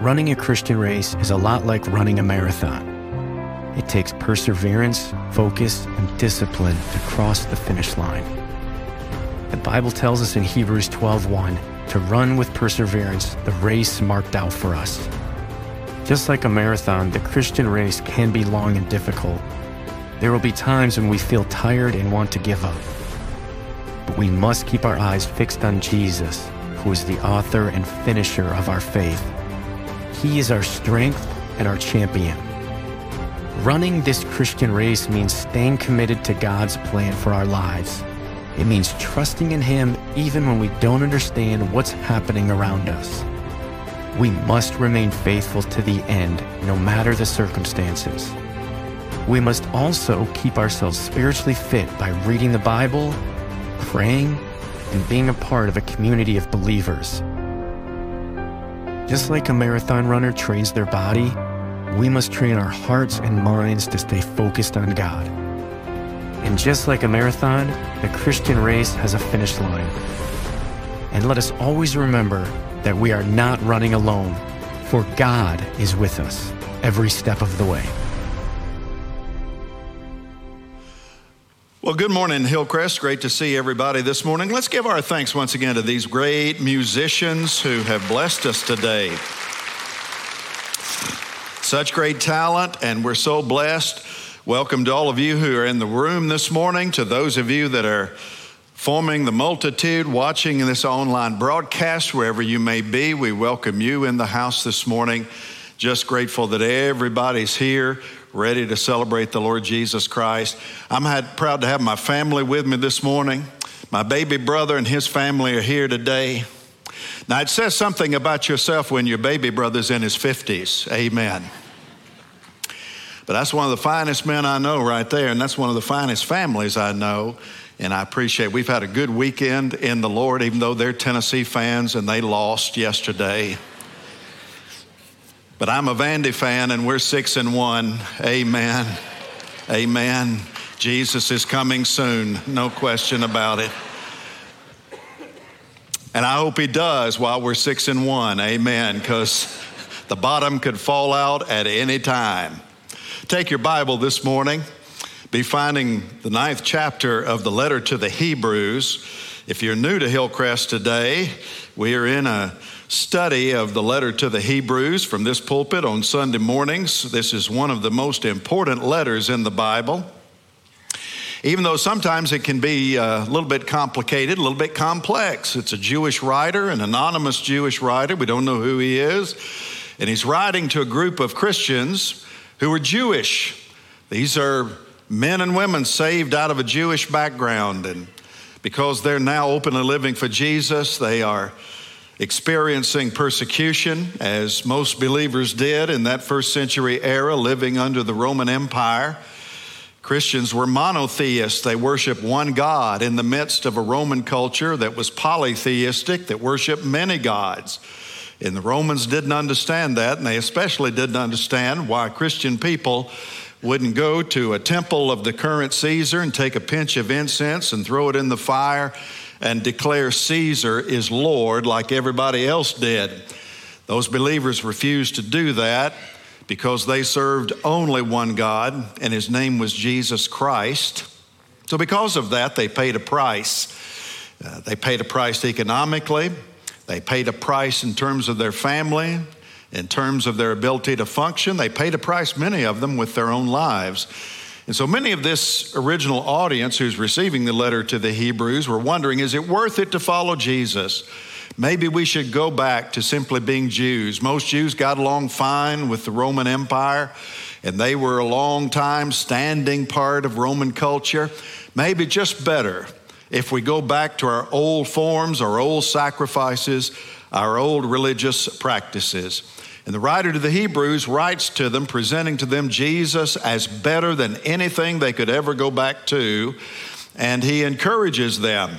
Running a Christian race is a lot like running a marathon. It takes perseverance, focus, and discipline to cross the finish line. The Bible tells us in Hebrews 12:1 to run with perseverance the race marked out for us. Just like a marathon, the Christian race can be long and difficult. There will be times when we feel tired and want to give up. But we must keep our eyes fixed on Jesus, who is the author and finisher of our faith. He is our strength and our champion. Running this Christian race means staying committed to God's plan for our lives. It means trusting in Him even when we don't understand what's happening around us. We must remain faithful to the end, no matter the circumstances. We must also keep ourselves spiritually fit by reading the Bible, praying, and being a part of a community of believers. Just like a marathon runner trains their body, we must train our hearts and minds to stay focused on God. And just like a marathon, the Christian race has a finish line. And let us always remember that we are not running alone, for God is with us every step of the way. Well, good morning, Hillcrest. Great to see everybody this morning. Let's give our thanks once again to these great musicians who have blessed us today. Such great talent, and we're so blessed. Welcome to all of you who are in the room this morning, to those of you that are forming the multitude, watching this online broadcast, wherever you may be. We welcome you in the house this morning. Just grateful that everybody's here, ready to celebrate the Lord Jesus Christ. I'm proud to have my family with me this morning. My baby brother and his family are here today. Now, it says something about yourself when your baby brother's in his 50s. Amen. But that's one of the finest men I know right there, and that's one of the finest families I know. And I appreciate we've had a good weekend in the Lord, even though they're Tennessee fans and they lost yesterday. But I'm a Vandy fan, and we're 6-1. Amen. Amen. Jesus is coming soon, no question about it. And I hope He does while we're 6-1. Amen. Because the bottom could fall out at any time. Take your Bible this morning. Be finding the 9th chapter of the letter to the Hebrews. If you're new to Hillcrest today, we are in a study of the letter to the Hebrews from this pulpit on Sunday mornings. This is one of the most important letters in the Bible. Even though sometimes it can be a little bit complicated, a little bit complex. It's a Jewish writer, an anonymous Jewish writer. We don't know who he is. And he's writing to a group of Christians who are Jewish. These are men and women saved out of a Jewish background. And because they're now openly living for Jesus, they are experiencing persecution, as most believers did in that first century era, living under the Roman Empire. Christians were monotheists. They worshiped one God in the midst of a Roman culture that was polytheistic, that worshiped many gods. And the Romans didn't understand that, and they especially didn't understand why Christian people wouldn't go to a temple of the current Caesar and take a pinch of incense and throw it in the fire and declare Caesar is Lord like everybody else did. Those believers refused to do that because they served only one God, and His name was Jesus Christ. So because of that, they paid a price. They paid a price economically. They paid a price in terms of their family, in terms of their ability to function. They paid a price, many of them, with their own lives. And so many of this original audience who's receiving the letter to the Hebrews were wondering, is it worth it to follow Jesus? Maybe we should go back to simply being Jews. Most Jews got along fine with the Roman Empire, and they were a long time standing part of Roman culture. Maybe just better if we go back to our old forms, our old sacrifices, our old religious practices. And the writer to the Hebrews writes to them, presenting to them Jesus as better than anything they could ever go back to. And he encourages them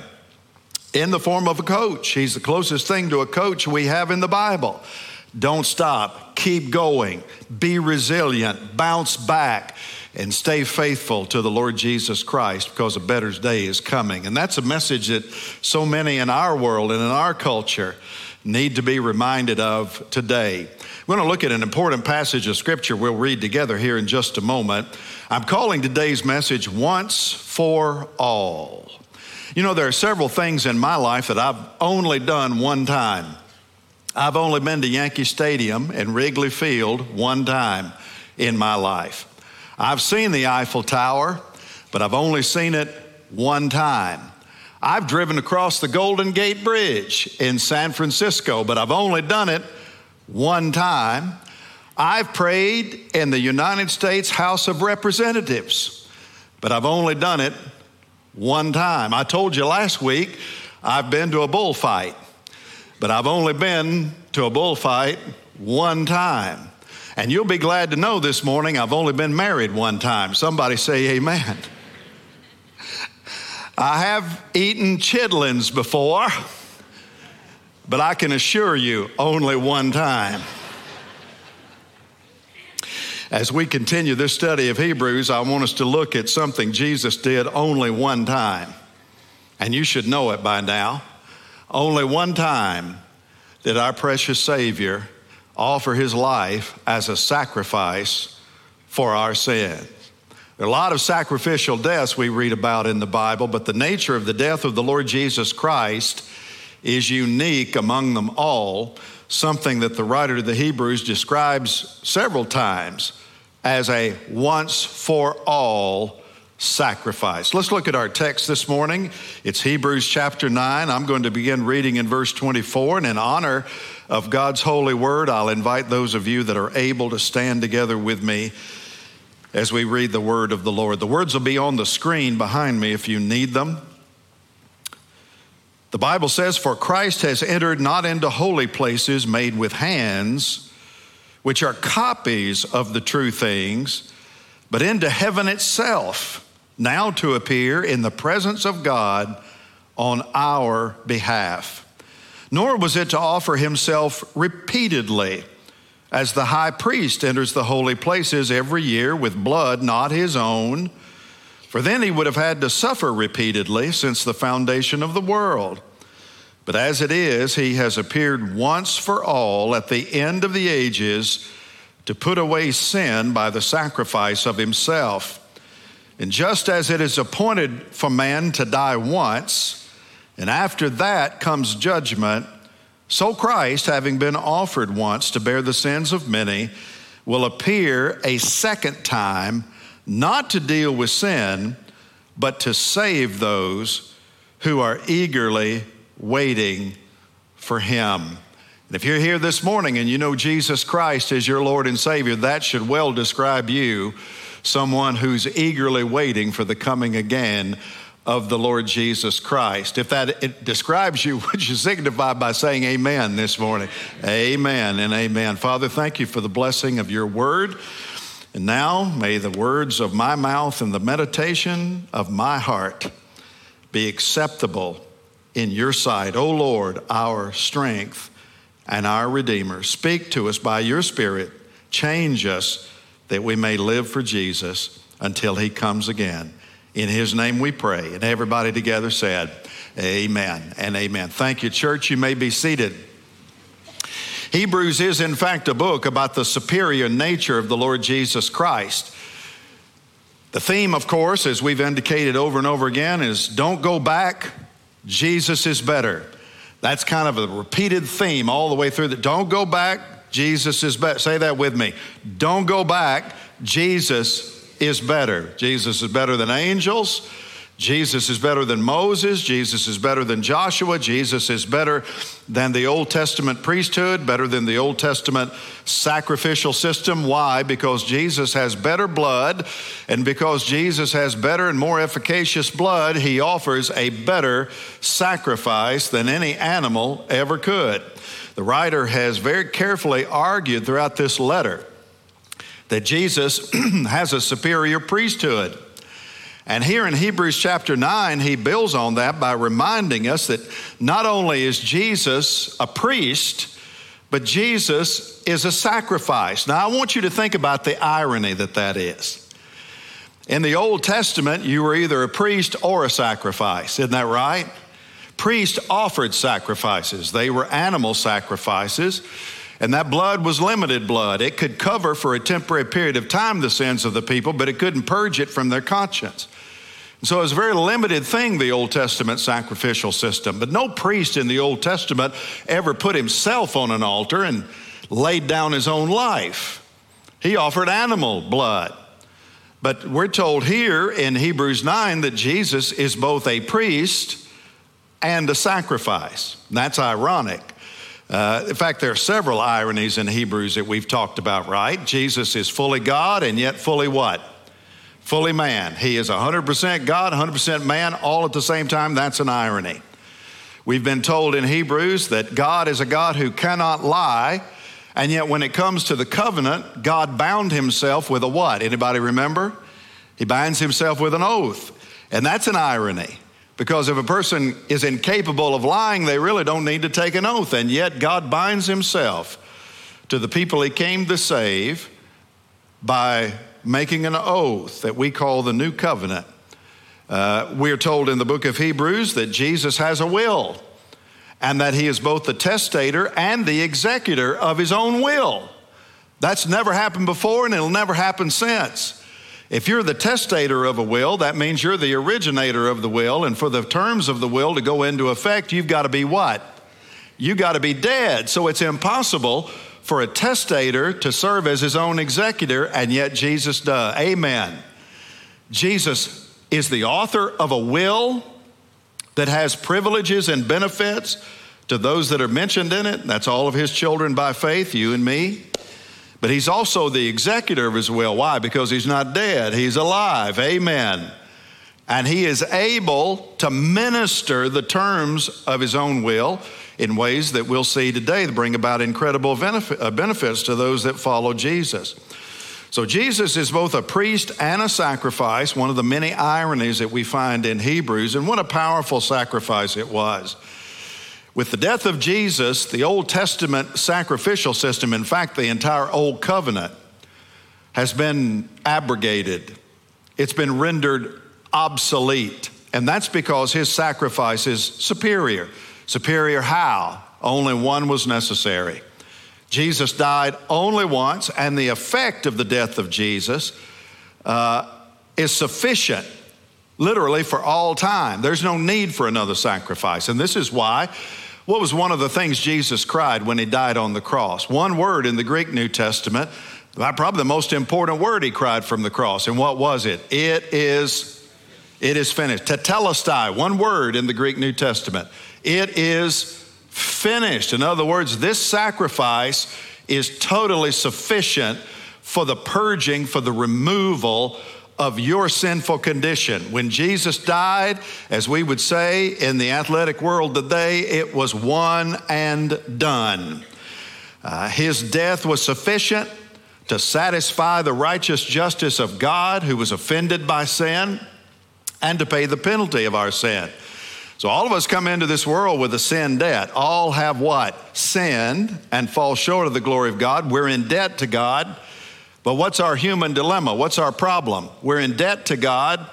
in the form of a coach. He's the closest thing to a coach we have in the Bible. Don't stop, keep going, be resilient, bounce back, and stay faithful to the Lord Jesus Christ, because a better day is coming. And that's a message that so many in our world and in our culture need to be reminded of today. We're going to look at an important passage of Scripture we'll read together here in just a moment. I'm calling today's message, Once for All. You know, there are several things in my life that I've only done one time. I've only been to Yankee Stadium and Wrigley Field one time in my life. I've seen the Eiffel Tower, but I've only seen it one time. I've driven across the Golden Gate Bridge in San Francisco, but I've only done it one time. I've prayed in the United States House of Representatives, but I've only done it one time. I told you last week I've been to a bullfight, but I've only been to a bullfight one time. And you'll be glad to know this morning I've only been married one time. Somebody say amen. I have eaten chitlins before, but I can assure you only one time. As we continue this study of Hebrews, I want us to look at something Jesus did only one time. And you should know it by now. Only one time did our precious Savior offer his life as a sacrifice for our sin. There are a lot of sacrificial deaths we read about in the Bible, but the nature of the death of the Lord Jesus Christ is unique among them all, something that the writer of the Hebrews describes several times as a once-for-all sacrifice. Let's look at our text this morning. It's Hebrews chapter 9. I'm going to begin reading in verse 24, and in honor of God's holy word, I'll invite those of you that are able to stand together with me as we read the word of the Lord. The words will be on the screen behind me if you need them. The Bible says, "For Christ has entered not into holy places made with hands, which are copies of the true things, but into heaven itself, now to appear in the presence of God on our behalf. Nor was it to offer himself repeatedly, as the high priest enters the holy places every year with blood not his own, for then he would have had to suffer repeatedly since the foundation of the world. But as it is, he has appeared once for all at the end of the ages to put away sin by the sacrifice of himself. And just as it is appointed for man to die once, and after that comes judgment, so Christ, having been offered once to bear the sins of many, will appear a second time, not to deal with sin, but to save those who are eagerly waiting for him." And if you're here this morning and you know Jesus Christ is your Lord and Savior, that should well describe you, someone who's eagerly waiting for the coming again of the Lord Jesus Christ. If that it describes you, would you signify by saying amen this morning? Amen and amen. Father, thank you for the blessing of your word. And now may the words of my mouth and the meditation of my heart be acceptable in your sight, O Lord, our strength and our Redeemer. Speak to us by your Spirit. Change us that we may live for Jesus until he comes again. In his name we pray. And everybody together said, amen and amen. Thank you, church. You may be seated. Hebrews is, in fact, a book about the superior nature of the Lord Jesus Christ. The theme, of course, as we've indicated over and over again, is don't go back, Jesus is better. That's kind of a repeated theme all the way through. That don't go back, Jesus is better. Say that with me. Don't go back, Jesus is better. Jesus is better than angels. Jesus is better than Moses. Jesus is better than Joshua. Jesus is better than the Old Testament priesthood, better than the Old Testament sacrificial system. Why? Because Jesus has better blood, and because Jesus has better and more efficacious blood, he offers a better sacrifice than any animal ever could. The writer has very carefully argued throughout this letter that Jesus has a superior priesthood. And here in Hebrews chapter 9, he builds on that by reminding us that not only is Jesus a priest, but Jesus is a sacrifice. Now, I want you to think about the irony that is. In the Old Testament, you were either a priest or a sacrifice. Isn't that right? Priests offered sacrifices. They were animal sacrifices, and that blood was limited blood. It could cover for a temporary period of time the sins of the people, but it couldn't purge it from their conscience. And so it was a very limited thing, the Old Testament sacrificial system. But no priest in the Old Testament ever put himself on an altar and laid down his own life. He offered animal blood. But we're told here in Hebrews 9 that Jesus is both a priest and a sacrifice. That's ironic. In fact, there are several ironies in Hebrews that we've talked about, right? Jesus is fully God and yet fully what? Fully man. He is 100% God, 100% man, all at the same time. That's an irony. We've been told in Hebrews that God is a God who cannot lie, and yet when it comes to the covenant, God bound himself with a what? Anybody remember? He binds himself with an oath, and that's an irony. Because if a person is incapable of lying, they really don't need to take an oath. And yet God binds himself to the people he came to save by making an oath that we call the New Covenant. We are told in the book of Hebrews that Jesus has a will and that he is both the testator and the executor of his own will. That's never happened before and it'll never happen since. If you're the testator of a will, that means you're the originator of the will, and for the terms of the will to go into effect, you've got to be what? You've got to be dead. So it's impossible for a testator to serve as his own executor, and yet Jesus does. Amen. Jesus is the author of a will that has privileges and benefits to those that are mentioned in it. That's all of his children by faith, you and me. But he's also the executor of his will. Why? Because he's not dead. He's alive. Amen. And he is able to minister the terms of his own will in ways that we'll see today that bring about incredible benefits to those that follow Jesus. So Jesus is both a priest and a sacrifice, one of the many ironies that we find in Hebrews, and what a powerful sacrifice it was. With the death of Jesus, the Old Testament sacrificial system, in fact, the entire Old Covenant, has been abrogated. It's been rendered obsolete. And that's because his sacrifice is superior. Superior how? Only one was necessary. Jesus died only once, and the effect of the death of Jesus is sufficient, literally for all time. There's no need for another sacrifice. And this is why, what was one of the things Jesus cried when he died on the cross? One word in the Greek New Testament, probably the most important word he cried from the cross. And what was it? It is finished. Tetelestai, one word in the Greek New Testament. It is finished. In other words, this sacrifice is totally sufficient for the purging, for the removal of your sinful condition. When Jesus died, as we would say in the athletic world today, it was one and done. His death was sufficient to satisfy the righteous justice of God, who was offended by sin, and to pay the penalty of our sin. So all of us come into this world with a sin debt. All have what? Sinned and fall short of the glory of God. We're in debt to God. But what's our human dilemma? What's our problem? We're in debt to God.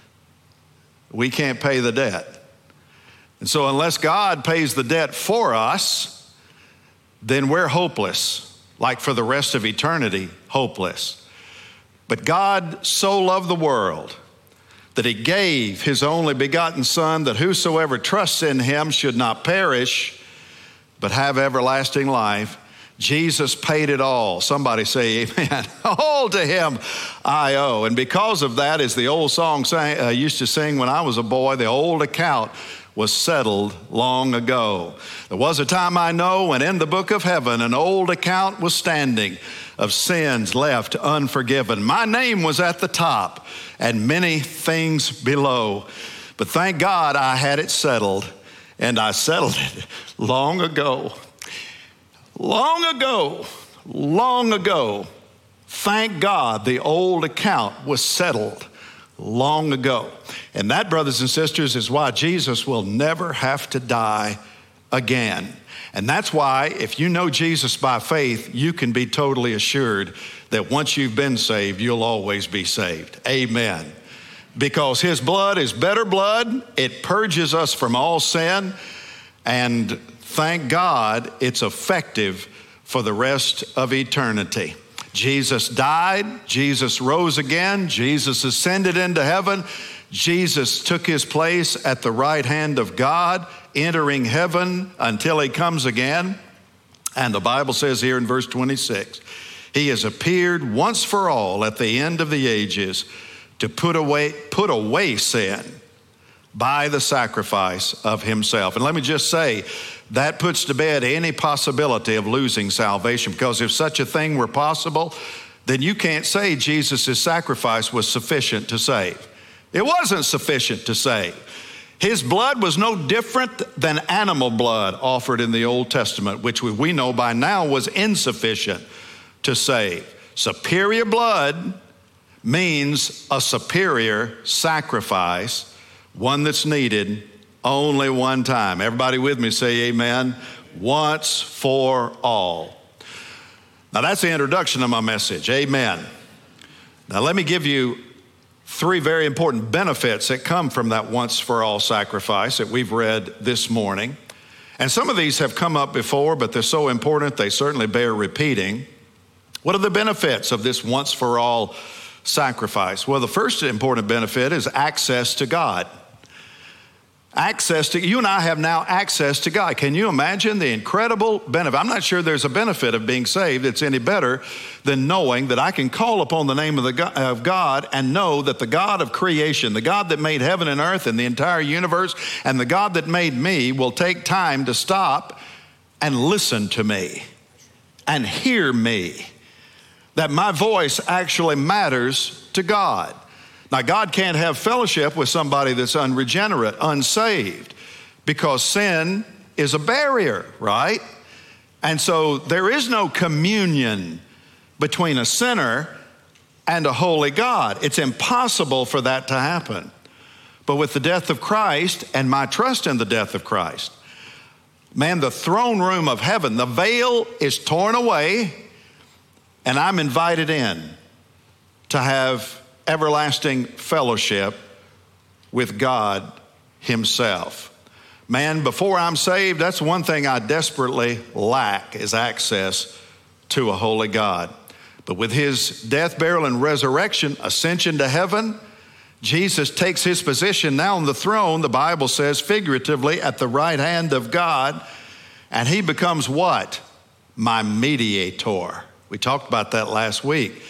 We can't pay the debt. And so unless God pays the debt for us, then we're hopeless, like for the rest of eternity, hopeless. But God so loved the world that he gave his only begotten Son, that whosoever trusts in him should not perish, but have everlasting life. Jesus paid it all. Somebody say amen. All to him I owe. And because of that, as the old song used to sing when I was a boy, the old account was settled long ago. There was a time I know when in the book of heaven an old account was standing of sins left unforgiven. My name was at the top and many things below. But thank God I had it settled, and I settled it long ago. Long ago, thank God the old account was settled long ago. And that, brothers and sisters, is why Jesus will never have to die again. And that's why, if you know Jesus by faith, you can be totally assured that once you've been saved, you'll always be saved. Amen. because his blood is better blood. It purges us from all sin. And thank God it's effective for the rest of eternity. Jesus died. Jesus rose again. Jesus ascended into heaven. Jesus took his place at the right hand of God, entering heaven until he comes again. And the Bible says here in verse 26, he has appeared once for all at the end of the ages to put away sin by the sacrifice of himself. And let me just say, that puts to bed any possibility of losing salvation, because if such a thing were possible, then you can't say Jesus' sacrifice was sufficient to save. It wasn't sufficient to save. His blood was no different than animal blood offered in the Old Testament, which we know by now was insufficient to save. Superior blood means a superior sacrifice, one that's needed only one time. Everybody with me say amen. Once for all. Now that's the introduction of my message. Amen. Now let me give you three very important benefits that come from that once for all sacrifice that we've read this morning. And some of these have come up before, but they're so important they certainly bear repeating. What are the benefits of this once for all sacrifice? Well, the first important benefit is access to God. You and I have now access to God. Can you imagine the incredible benefit? I'm not sure there's a benefit of being saved that's any better than knowing that I can call upon the name of God and know that the God of creation, the God that made heaven and earth and the entire universe, and the God that made me will take time to stop and listen to me and hear me. That my voice actually matters to God. Now, God can't have fellowship with somebody that's unregenerate, unsaved, because sin is a barrier, right? And so there is no communion between a sinner and a holy God. It's impossible for that to happen. But with the death of Christ and my trust in the death of Christ, man, the throne room of heaven, the veil is torn away, and I'm invited in to have everlasting fellowship with God himself. Man, before I'm saved, that's one thing I desperately lack, is access to a holy God. But with his death, burial, and resurrection, ascension to heaven, Jesus takes his position now on the throne, the Bible says figuratively, at the right hand of God, and he becomes what? My mediator. We talked about that last week.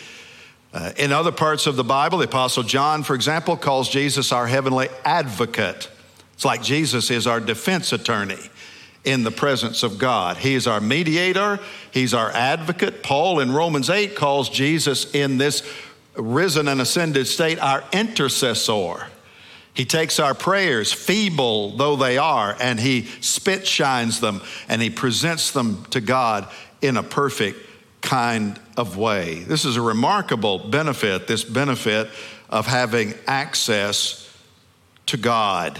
In other parts of the Bible, the Apostle John, for example, calls Jesus our heavenly advocate. It's like Jesus is our defense attorney in the presence of God. He is our mediator. He's our advocate. Paul in Romans 8 calls Jesus in this risen and ascended state our intercessor. He takes our prayers, feeble though they are, and he spit shines them and he presents them to God in a perfect kind of way. This is a remarkable benefit, this benefit of having access to God.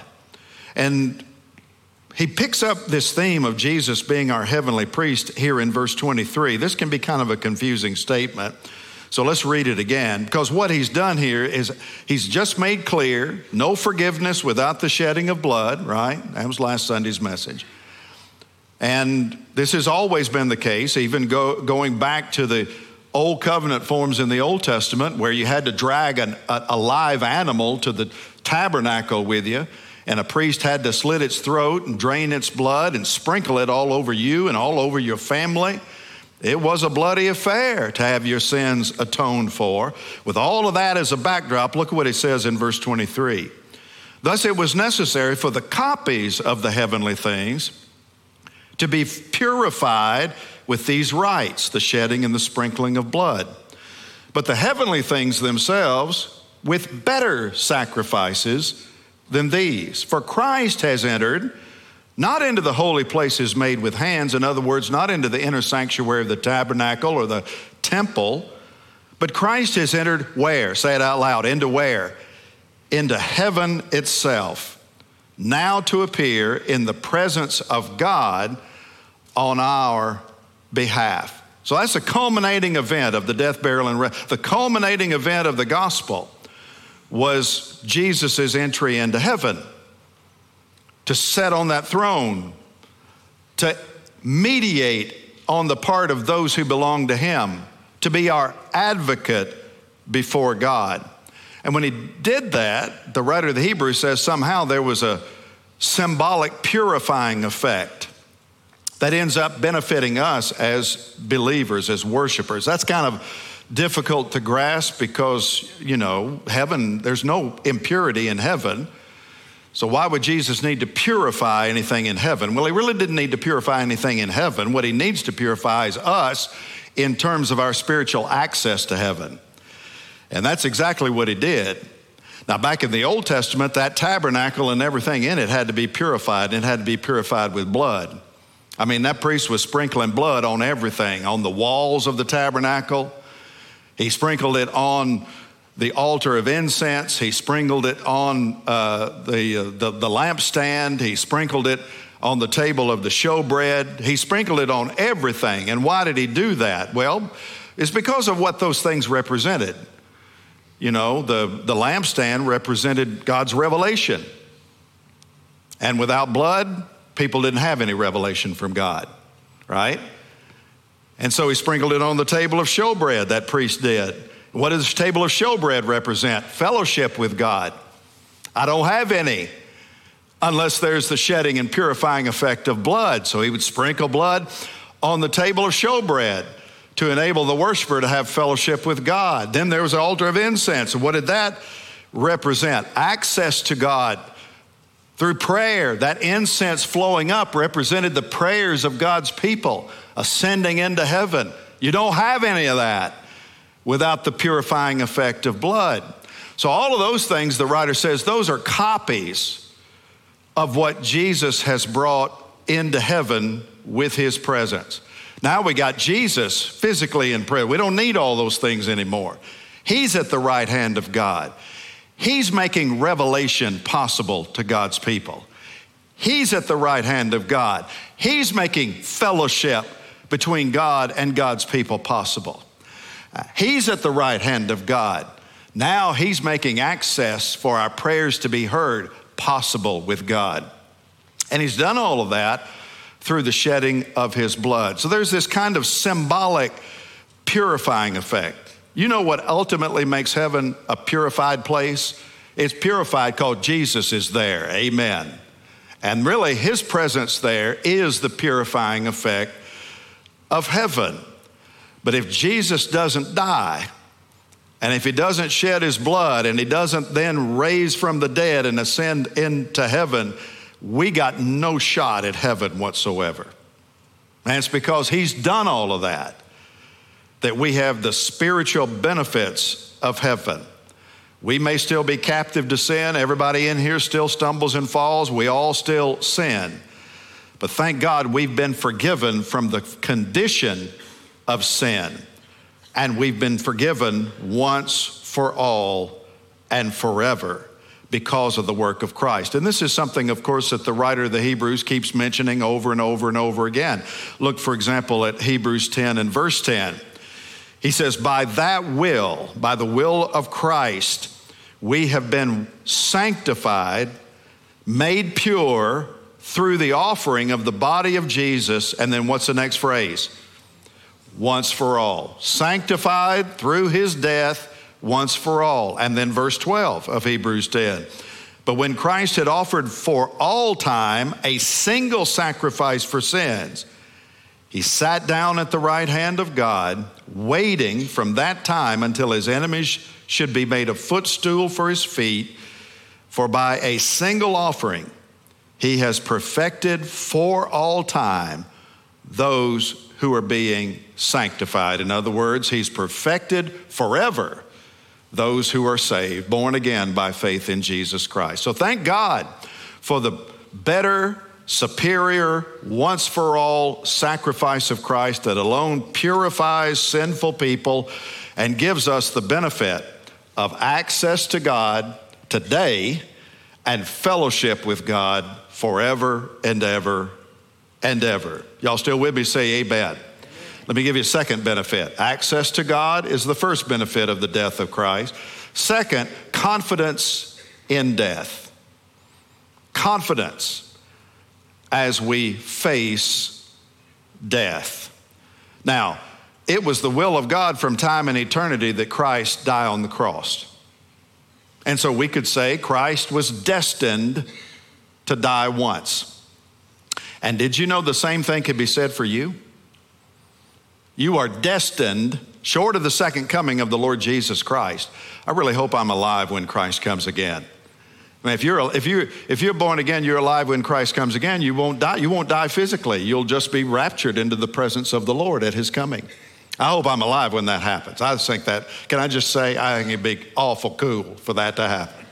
And he picks up this theme of Jesus being our heavenly priest here in verse 23. This can be kind of a confusing statement. So let's read it again, because what he's done here is he's just made clear no forgiveness without the shedding of blood, right? That was last Sunday's message. And this has always been the case, even going back to the Old Covenant forms in the Old Testament, where you had to drag a live animal to the tabernacle with you, and a priest had to slit its throat and drain its blood and sprinkle it all over you and all over your family. It was a bloody affair to have your sins atoned for. With all of that as a backdrop, look at what it says in verse 23. Thus it was necessary for the copies of the heavenly things to be purified with these rites, the shedding and the sprinkling of blood. But the heavenly things themselves with better sacrifices than these. For Christ has entered not into the holy places made with hands, in other words, not into the inner sanctuary of the tabernacle or the temple, but Christ has entered where? Say it out loud. Into where? Into heaven itself, now to appear in the presence of God on our behalf. So that's the culminating event of the death, burial, and the culminating event of the gospel. was Jesus' entry into heaven, to sit on that throne, to mediate on the part of those who belong to him, to be our advocate before God. And when he did that, the writer of the Hebrews says somehow there was a symbolic purifying effect that ends up benefiting us as believers, as worshipers. That's kind of difficult to grasp because, heaven, there's no impurity in heaven. So why would Jesus need to purify anything in heaven? Well, he really didn't need to purify anything in heaven. What he needs to purify is us in terms of our spiritual access to heaven. And that's exactly what he did. Now, back in the Old Testament, that tabernacle and everything in it had to be purified, and it had to be purified with blood. I mean, that priest was sprinkling blood on everything, on the walls of the tabernacle. He sprinkled it on the altar of incense. He sprinkled it on the lampstand. He sprinkled it on the table of the showbread. He sprinkled it on everything. And why did he do that? Well, it's because of what those things represented. The lampstand represented God's revelation. And without blood, people didn't have any revelation from God, right? And so he sprinkled it on the table of showbread, that priest did. What does the table of showbread represent? Fellowship with God. I don't have any unless there's the shedding and purifying effect of blood. So he would sprinkle blood on the table of showbread to enable the worshiper to have fellowship with God. Then there was an altar of incense. And what did that represent? Access to God through prayer. That incense flowing up represented the prayers of God's people ascending into heaven. You don't have any of that without the purifying effect of blood. So all of those things, the writer says, those are copies of what Jesus has brought into heaven with his presence. Now we got Jesus physically in prayer. We don't need all those things anymore. He's at the right hand of God. He's making revelation possible to God's people. He's at the right hand of God. He's making fellowship between God and God's people possible. He's at the right hand of God. Now he's making access for our prayers to be heard possible with God. And he's done all of that through the shedding of his blood. So there's this kind of symbolic purifying effect. You know what ultimately makes heaven a purified place? It's purified because Jesus is there. Amen. And really his presence there is the purifying effect of heaven. But if Jesus doesn't die, and if he doesn't shed his blood, and he doesn't then raise from the dead and ascend into heaven, we got no shot at heaven whatsoever. And it's because he's done all of that we have the spiritual benefits of heaven. We may still be captive to sin. Everybody in here still stumbles and falls. We all still sin. But thank God we've been forgiven from the condition of sin. And we've been forgiven once for all and forever because of the work of Christ. And this is something, of course, that the writer of the Hebrews keeps mentioning over and over and over again. Look, for example, at Hebrews 10 and verse 10. He says, by the will of Christ, we have been sanctified, made pure through the offering of the body of Jesus. And then what's the next phrase? Once for all. Sanctified through his death once for all. And then verse 12 of Hebrews 10. But when Christ had offered for all time a single sacrifice for sins, he sat down at the right hand of God, waiting from that time until his enemies should be made a footstool for his feet. For by a single offering, he has perfected for all time those who are being sanctified. In other words, he's perfected forever those who are saved, born again by faith in Jesus Christ. So thank God for the better, superior, once for all sacrifice of Christ that alone purifies sinful people and gives us the benefit of access to God today and fellowship with God forever and ever and ever. Y'all still with me? Say amen. Let me give you a second benefit. Access to God is the first benefit of the death of Christ. Second, confidence in death. Confidence as we face death. Now, it was the will of God from time and eternity that Christ die on the cross. And so we could say Christ was destined to die once. And did you know the same thing could be said for you? You are destined, short of the second coming of the Lord Jesus Christ. I really hope I'm alive when Christ comes again. I mean, if you're born again, you're alive when Christ comes again, you won't die. You won't die physically. You'll just be raptured into the presence of the Lord at his coming. I hope I'm alive when that happens. I think that, can I just say, I think it'd be awful cool for that to happen.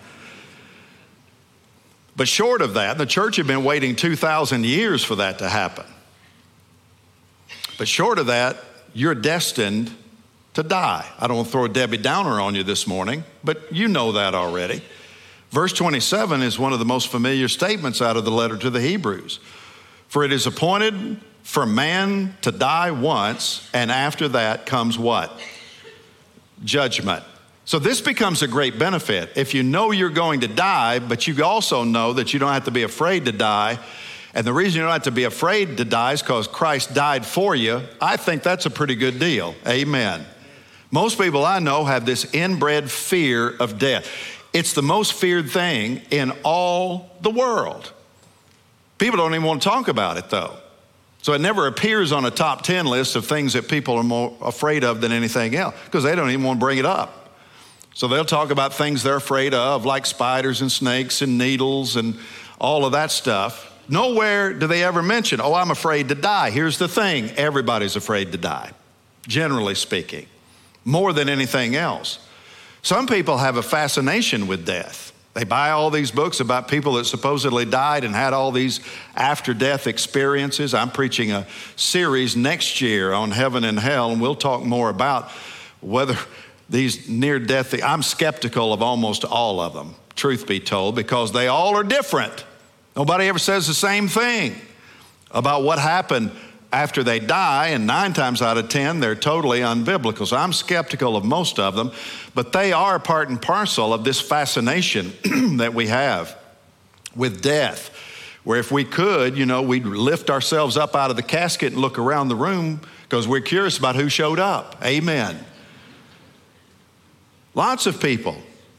But short of that, the church had been waiting 2,000 years for that to happen. But short of that, you're destined to die. I don't want to throw a Debbie Downer on you this morning, but you know that already. Verse 27 is one of the most familiar statements out of the letter to the Hebrews. For it is appointed for man to die once, and after that comes what? Judgment. So this becomes a great benefit. If you know you're going to die, but you also know that you don't have to be afraid to die, and the reason you don't have to be afraid to die is because Christ died for you, I think that's a pretty good deal. Amen. Most people I know have this inbred fear of death. It's the most feared thing in all the world. People don't even want to talk about it, though. So it never appears on a top 10 list of things that people are more afraid of than anything else, because they don't even want to bring it up. So they'll talk about things they're afraid of, like spiders and snakes and needles and all of that stuff. Nowhere do they ever mention, oh, I'm afraid to die. Here's the thing, everybody's afraid to die, generally speaking, more than anything else. Some people have a fascination with death. They buy all these books about people that supposedly died and had all these after-death experiences. I'm preaching a series next year on heaven and hell, and we'll talk more about whether these near-death, I'm skeptical of almost all of them, truth be told, because they all are different. Nobody ever says the same thing about what happened after they die, and 9 times out of 10, they're totally unbiblical. So I'm skeptical of most of them, but they are part and parcel of this fascination that we have with death, where if we could, we'd lift ourselves up out of the casket and look around the room because we're curious about who showed up. Amen. Lots of people.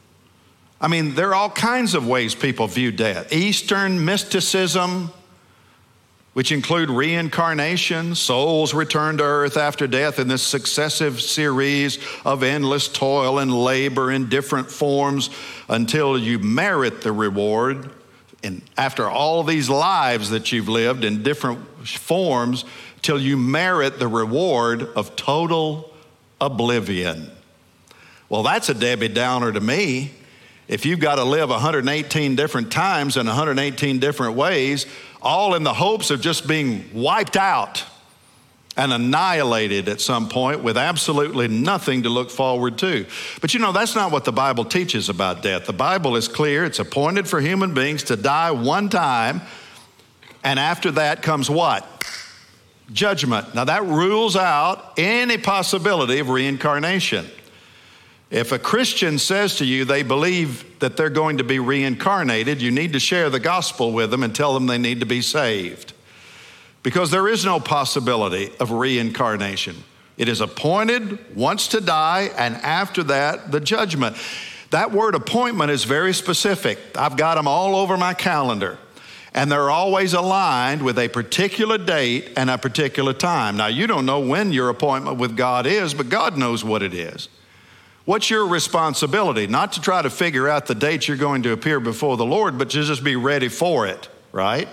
I mean, there are all kinds of ways people view death. Eastern mysticism, which include reincarnation, souls return to earth after death in this successive series of endless toil and labor in different forms until you merit the reward. And after all these lives that you've lived in different forms, till you merit the reward of total oblivion. Well, that's a Debbie Downer to me. If you've got to live 118 different times in 118 different ways, all in the hopes of just being wiped out and annihilated at some point with absolutely nothing to look forward to. But that's not what the Bible teaches about death. The Bible is clear. It's appointed for human beings to die one time, and after that comes what? Judgment. Now that rules out any possibility of reincarnation. If a Christian says to you they believe that they're going to be reincarnated, you need to share the gospel with them and tell them they need to be saved. Because there is no possibility of reincarnation. It is appointed once to die, and after that, the judgment. That word appointment is very specific. I've got them all over my calendar. And they're always aligned with a particular date and a particular time. Now, you don't know when your appointment with God is, but God knows what it is. What's your responsibility? Not to try to figure out the date you're going to appear before the Lord, but to just be ready for it, right?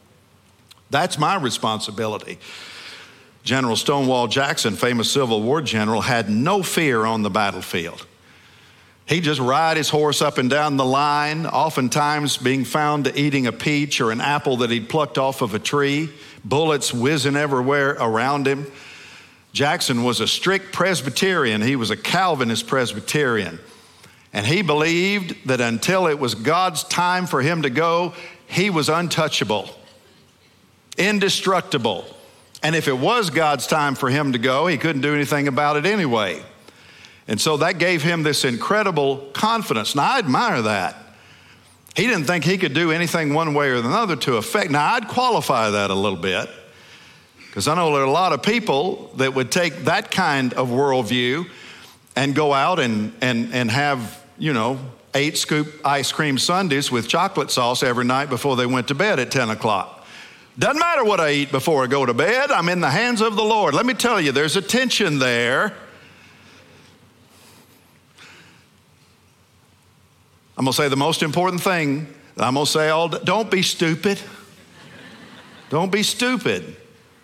That's my responsibility. General Stonewall Jackson, famous Civil War general, had no fear on the battlefield. He'd just ride his horse up and down the line, oftentimes being found eating a peach or an apple that he'd plucked off of a tree, bullets whizzing everywhere around him. Jackson was a strict Presbyterian. He was a Calvinist Presbyterian. And he believed that until it was God's time for him to go, he was untouchable, indestructible. And if it was God's time for him to go, he couldn't do anything about it anyway. And so that gave him this incredible confidence. Now, I admire that. He didn't think he could do anything one way or another to affect. Now, I'd qualify that a little bit, because I know there are a lot of people that would take that kind of worldview and go out and have, 8 scoop ice cream sundaes with chocolate sauce every night before they went to bed at 10 o'clock. Doesn't matter what I eat before I go to bed. I'm in the hands of the Lord. Let me tell you, there's a tension there. I'm going to say the most important thing that I'm going to say don't be stupid. Don't be stupid.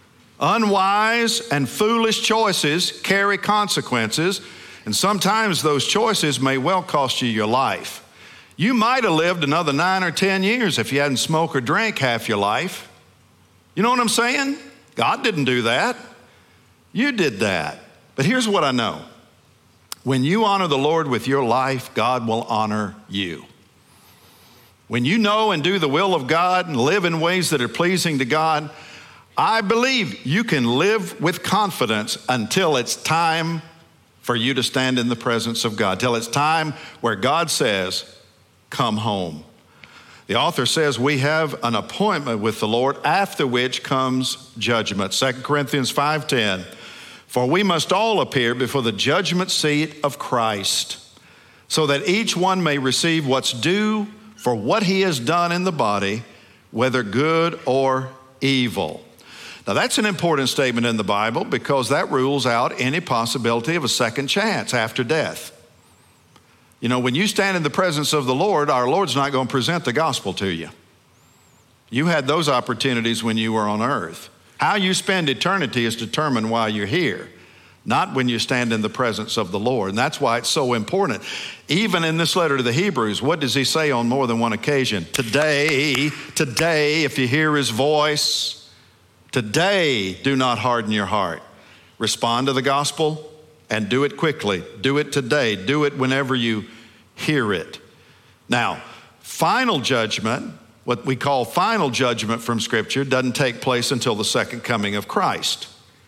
Unwise and foolish choices carry consequences, and sometimes those choices may well cost you your life. You might have lived another 9 or 10 years if you hadn't smoked or drank half your life. You know what I'm saying? God didn't do that. You did that. But here's what I know. When you honor the Lord with your life, God will honor you. When you know and do the will of God and live in ways that are pleasing to God, I believe you can live with confidence until it's time for you to stand in the presence of God, till it's time where God says, come home. The author says we have an appointment with the Lord, after which comes judgment. 2 Corinthians 5:10. For we must all appear before the judgment seat of Christ, so that each one may receive what's due for what he has done in the body, whether good or evil. Now that's an important statement in the Bible, because that rules out any possibility of a second chance after death. When you stand in the presence of the Lord, our Lord's not going to present the gospel to you. You had those opportunities when you were on earth. How you spend eternity is determined while you're here, not when you stand in the presence of the Lord. And that's why it's so important. Even in this letter to the Hebrews, what does he say on more than one occasion? Today, if you hear his voice, today do not harden your heart. Respond to the gospel and do it quickly. Do it today. Do it whenever you hear it. Now, final judgment, what we call final judgment from Scripture, doesn't take place until the second coming of Christ.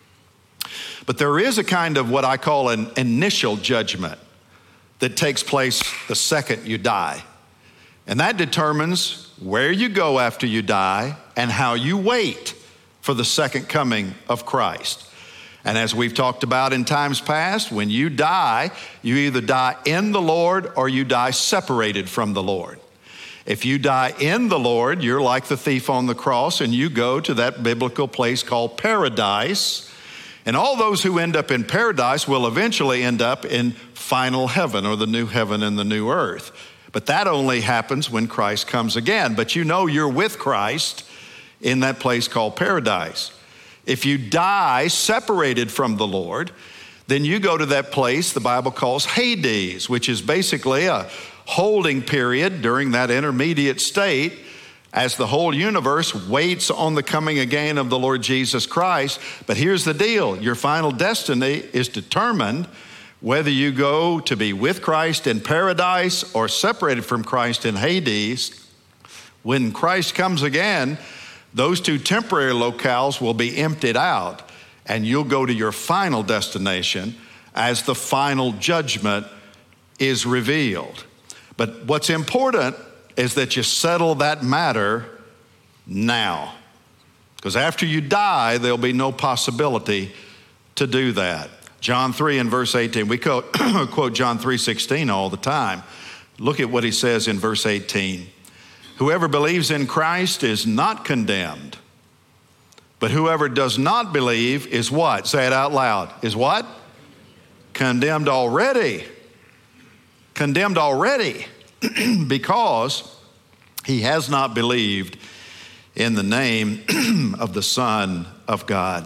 But there is a kind of what I call an initial judgment that takes place the second you die. And that determines where you go after you die and how you wait for the second coming of Christ. And as we've talked about in times past, when you die, you either die in the Lord or you die separated from the Lord. If you die in the Lord, you're like the thief on the cross, and you go to that biblical place called paradise. And all those who end up in paradise will eventually end up in final heaven, or the new heaven and the new earth. But that only happens when Christ comes again. But you're with Christ in that place called paradise. If you die separated from the Lord, then you go to that place the Bible calls Hades, which is basically a holding period during that intermediate state as the whole universe waits on the coming again of the Lord Jesus Christ. But here's the deal. Your final destiny is determined whether you go to be with Christ in paradise or separated from Christ in Hades. When Christ comes again, those two temporary locales will be emptied out, and you'll go to your final destination as the final judgment is revealed. But what's important is that you settle that matter now, because after you die, there'll be no possibility to do that. John 3 and verse 18, we quote John 3:16 all the time. Look at what he says in verse 18. Whoever believes in Christ is not condemned, but whoever does not believe is what? Say it out loud. Is what? Condemned already. Condemned already because he has not believed in the name of the Son of God.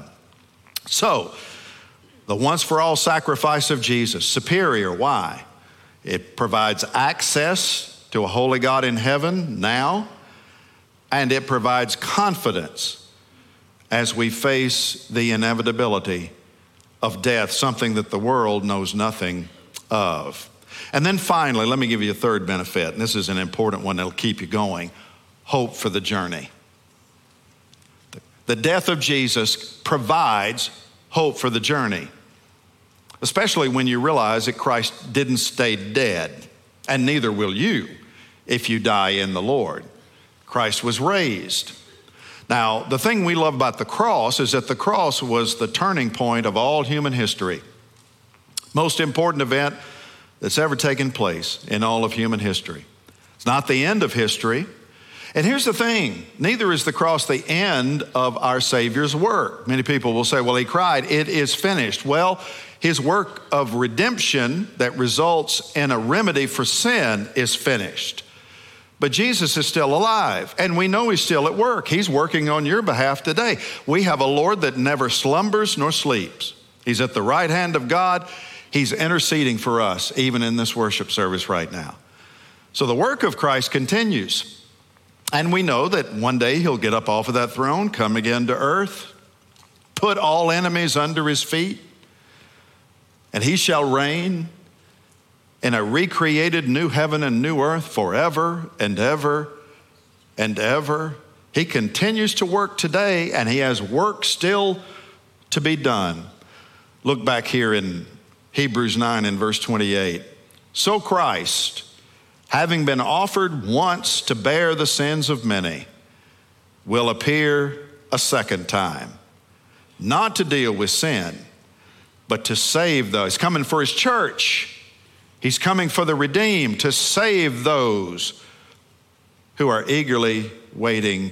So, the once for all sacrifice of Jesus, superior. Why? It provides access to a holy God in heaven now, and it provides confidence as we face the inevitability of death, something that the world knows nothing of. And then finally, let me give you a third benefit, and this is an important one that'll keep you going: hope for the journey. The death of Jesus provides hope for the journey. especially when you realize that Christ didn't stay dead, and neither will you if you die in the Lord. Christ was raised. Now, the thing we love about the cross is that the cross was the turning point of all human history. Most important event that's ever taken place in all of human history. It's not the end of history. And here's the thing, neither is the cross the end of our Savior's work. Many people will say, well, he cried, it is finished. Well, his work of redemption that results in a remedy for sin is finished. But Jesus is still alive, and we know he's still at work. He's working on your behalf today. We have a Lord that never slumbers nor sleeps. He's at the right hand of God. He's interceding for us, even in this worship service right now. So the work of Christ continues. And we know that one day he'll get up off of that throne, come again to earth, put all enemies under his feet, and he shall reign in a recreated new heaven and new earth forever and ever and ever. He continues to work today, and he has work still to be done. Look back here in Hebrews 9 and verse 28. So Christ, having been offered once to bear the sins of many, will appear a second time, not to deal with sin, but to save those. He's coming for his church. He's coming for the redeemed, to save those who are eagerly waiting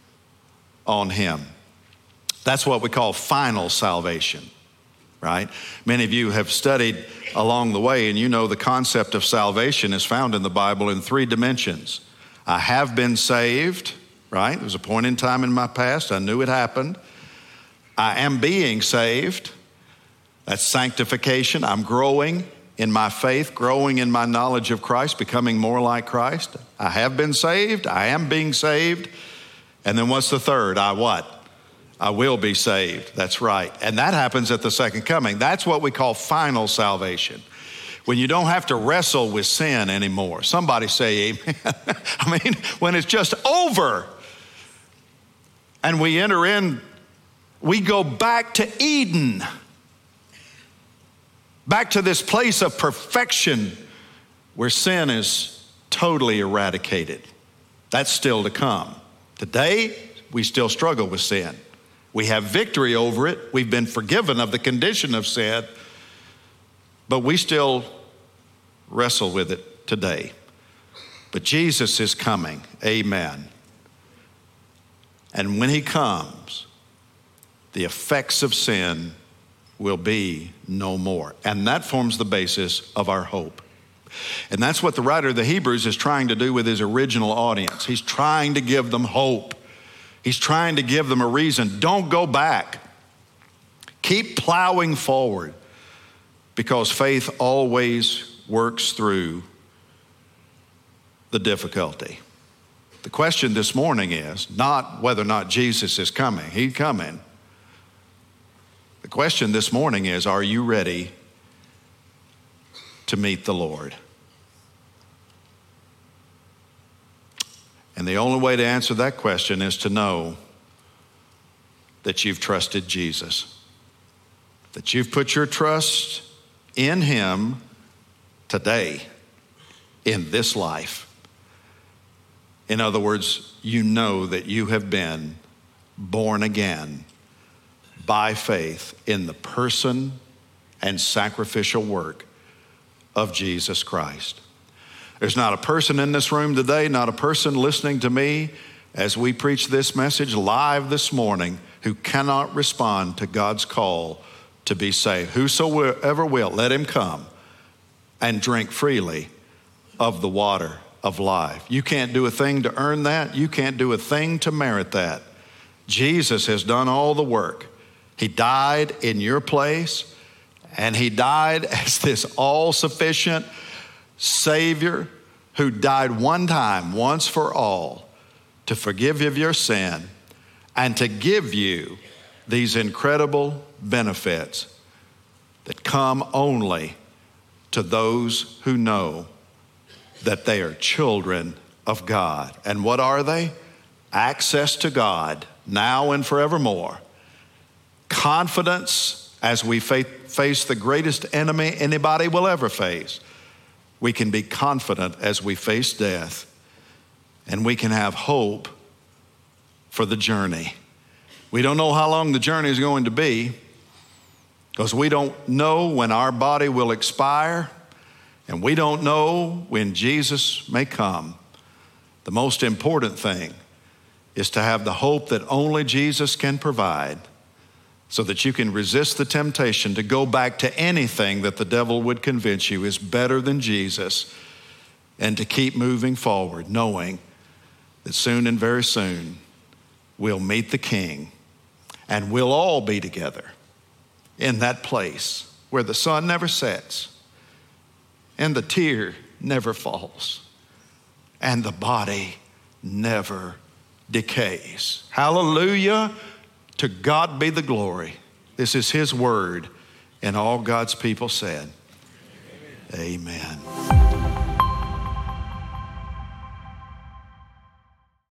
on him. That's what we call final salvation, right? Many of you have studied along the way, and you know the concept of salvation is found in the Bible in 3 dimensions. I have been saved, right? There was a point in time in my past, I knew it happened. I am being saved. That's sanctification. I'm growing in my faith, growing in my knowledge of Christ, becoming more like Christ. I have been saved. I am being saved. And then what's the third? I will be saved. That's right. And that happens at the second coming. That's what we call final salvation. When you don't have to wrestle with sin anymore. Somebody say amen. I mean, when it's just over and we enter in, we go back to Eden. Back to this place of perfection where sin is totally eradicated. That's still to come. Today, we still struggle with sin. We have victory over it. We've been forgiven of the condition of sin, but we still wrestle with it today. But Jesus is coming. Amen. And when he comes, the effects of sin will be no more. And that forms the basis of our hope. And that's what the writer of the Hebrews is trying to do with his original audience. He's trying to give them hope. He's trying to give them a reason. Don't go back. Keep plowing forward, because faith always works through the difficulty. The question this morning is not whether or not Jesus is coming. He's coming. The question this morning is, are you ready to meet the Lord? And the only way to answer that question is to know that you've trusted Jesus, that you've put your trust in him today, in this life. In other words, you know that you have been born again by faith in the person and sacrificial work of Jesus Christ. There's not a person in this room today, not a person listening to me as we preach this message live this morning who cannot respond to God's call to be saved. Whosoever will, let him come and drink freely of the water of life. You can't do a thing to earn that. You can't do a thing to merit that. Jesus has done all the work. He died in your place, and he died as this all-sufficient Savior who died one time, once for all, to forgive you of your sin and to give you these incredible benefits that come only to those who know that they are children of God. And what are they? Access to God now and forevermore. Confidence as we face the greatest enemy anybody will ever face, we can be confident as we face death, and we can have hope for the journey. We don't know how long the journey is going to be, because we don't know when our body will expire, and we don't know when Jesus may come. The most important thing is to have the hope that only Jesus can provide, so that you can resist the temptation to go back to anything that the devil would convince you is better than Jesus, and to keep moving forward, knowing that soon and very soon we'll meet the King, and we'll all be together in that place where the sun never sets and the tear never falls and the body never decays. Hallelujah. To God be the glory. This is his word, and all God's people said, amen.